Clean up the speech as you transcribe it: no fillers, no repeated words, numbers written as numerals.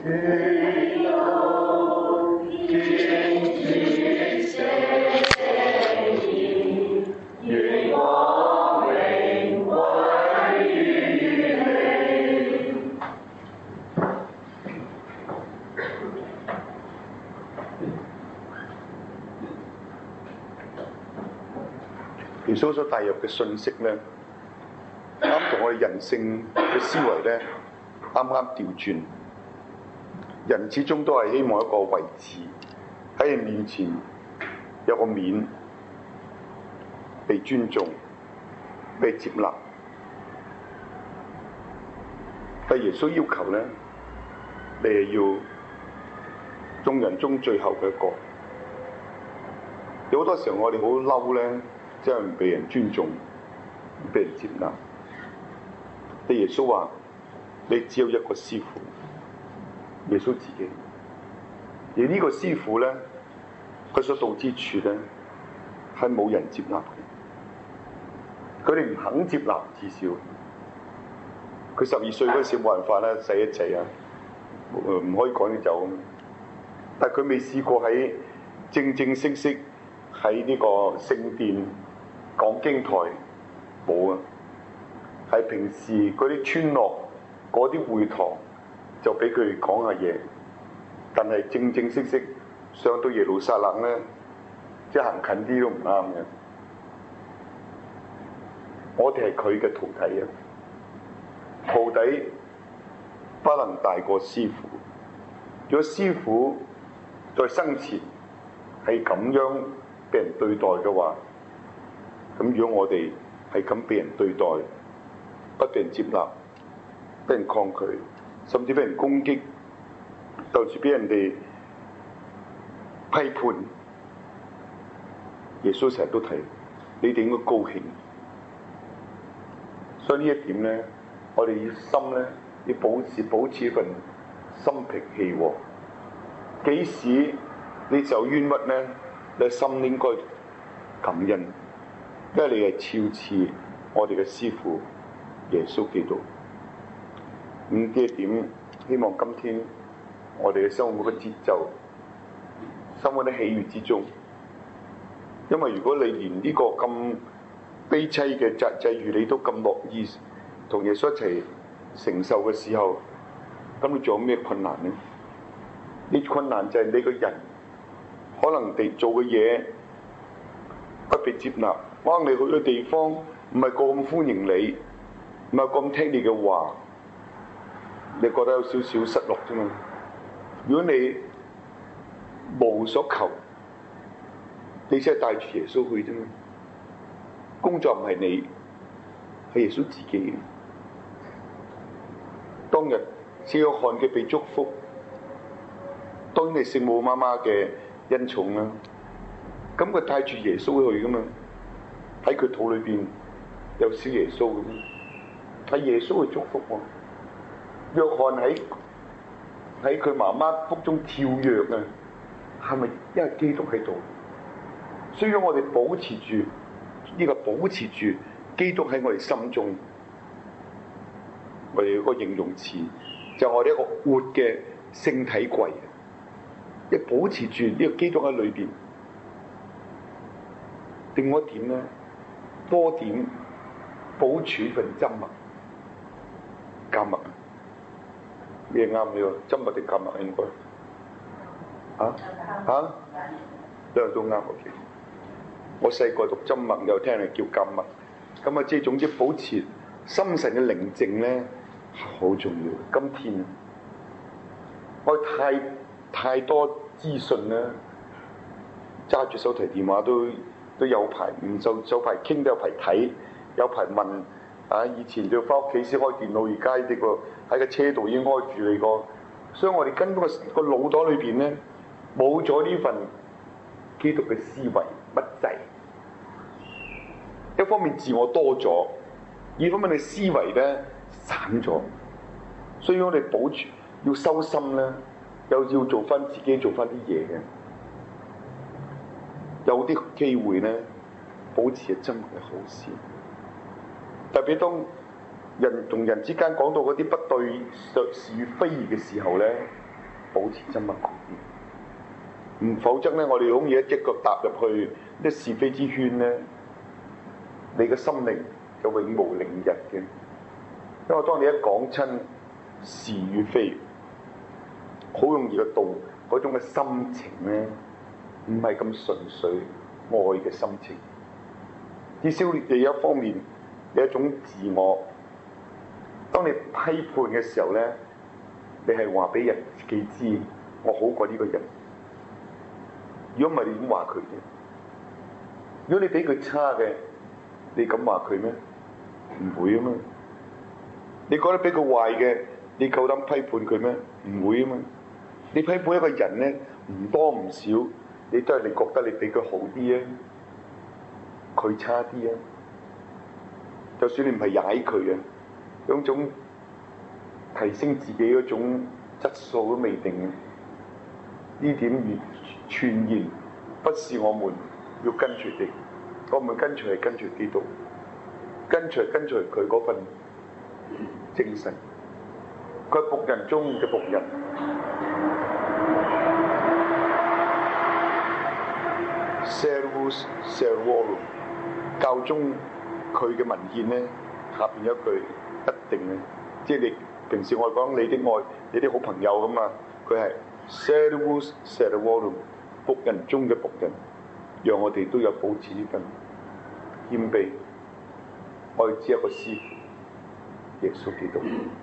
耶穌所帶入嘅信息咧，啱同我哋人性嘅思維咧，啱啱調轉。人始終都係希望一個位置喺你面前有個面，被尊重、被接納。但耶穌要求咧，你係要眾人中最後嘅一個。有好多時候我哋好嬲咧，即係唔被人尊重、唔被人接納。但耶穌話：你只有一個師傅，耶穌自己。而呢個師傅咧，佢所到之處咧，係冇人接納嘅。佢哋唔肯接納，至少佢12歲嗰時冇辦法啦，死一仔啊，唔可以趕佢走。但係佢未試過喺正正式式喺呢個聖殿講經台，冇啊。係平時嗰啲村落嗰啲會堂就俾佢講下嘢，但係正正式式上到耶路撒冷咧，即係行近啲都唔啱嘅。我哋係佢嘅徒弟啊，徒弟不能大過師傅。如果師傅在生前係咁樣俾人對待嘅話，咁如果我哋係咁俾人對待，不被人接納、俾人抗拒，甚至俾人攻擊，就似俾人哋批判，耶穌成日都提你哋應該高興。所以呢一點咧，我哋要心咧要保持一份心平氣和。幾時你受冤屈咧，你心應該感恩，因為你係肖似我哋嘅師父耶穌基督。呢一點，希望今天我哋嘅生活嘅節奏，生活喺喜悅之中。因為如果你連呢個咁悲凄嘅際遇你都咁樂意同耶穌一齊承受嘅時候，咁你仲有咩困難呢？呢困難就係你個人可能地做嘅嘢不被接納，可能你去嘅地方唔係個咁歡迎你，唔係咁聽你嘅話，你覺得有少少失落啫嘛。如果你無所求，你只係帶住耶穌去啫嘛。工作唔係你，係耶穌自己。當日聖約翰嘅被祝福，當然係聖母媽媽嘅恩寵啦。咁佢帶住耶穌去噶嘛，喺佢肚裏邊有小耶穌咁，係耶穌去祝福喎。約翰喺佢媽媽腹中跳躍啊，係咪因為基督喺度？所以我哋保持住呢個，保持住基督喺我哋心中。我哋嗰個形容詞就係我哋一個活嘅聖體櫃，一保持住呢個基督喺裏邊。另外一點咧，多點保存份砧物、緘默。咩啱呢個砧物定緘默應該？兩樣都啱。我細個讀砧默，又聽人叫緘默。咁啊，即係總之保持心神嘅寧靜咧，好重要。今天我太多資訊啦，揸住手提電話都有排唔就排傾，都有排睇，有排問啊！以前就翻屋企先開電腦，而家呢個喺個車度已經開住你個，所以我哋根本個腦袋裏邊咧冇咗呢份基督嘅思維不濟。一方面自我多咗，二方面你思維咧散咗，所以我哋保住要收心咧，又要做翻自己做翻啲嘢嘅。有啲機會咧，保持真係好事。特別當人同人之間講到嗰啲不對是與非嘅時候咧， 保持緘默狂言。唔否則咧，我哋好易一隻腳踏入去啲是非之圈咧，你嘅心靈就永無寧日嘅。因為當你一講親是與非，好容易嘅道嗰種嘅心情咧，唔係咁純粹愛嘅心情。至少你一方面有一種自我。當你批判嘅時候咧，你係話俾人自己知，我好過呢個人。如果唔係，你點話佢啫？如果你比佢差嘅，你敢話佢咩？唔會啊嘛。你覺得比佢壞嘅，你夠膽批判佢咩？唔會啊嘛。你批判一個人咧，唔多唔少，你都係你覺得你比佢好啲啊，佢差啲啊。就算你唔係踩佢啊，有種提升自己嗰種質素都未定嘅，呢點而傳言不是我們要跟隨的，我們跟隨係跟隨基督，跟隨佢嗰份精神，佢係僕人中嘅僕人。Servus servorum， 教宗佢嘅文獻咧，下邊有一句一定咧，即係你平時我講你的愛，你啲好朋友咁啊，佢係 Servus servorum， 僕人中嘅僕人，讓我哋都有保持呢份謙卑，愛只有一個師傅，耶穌基督。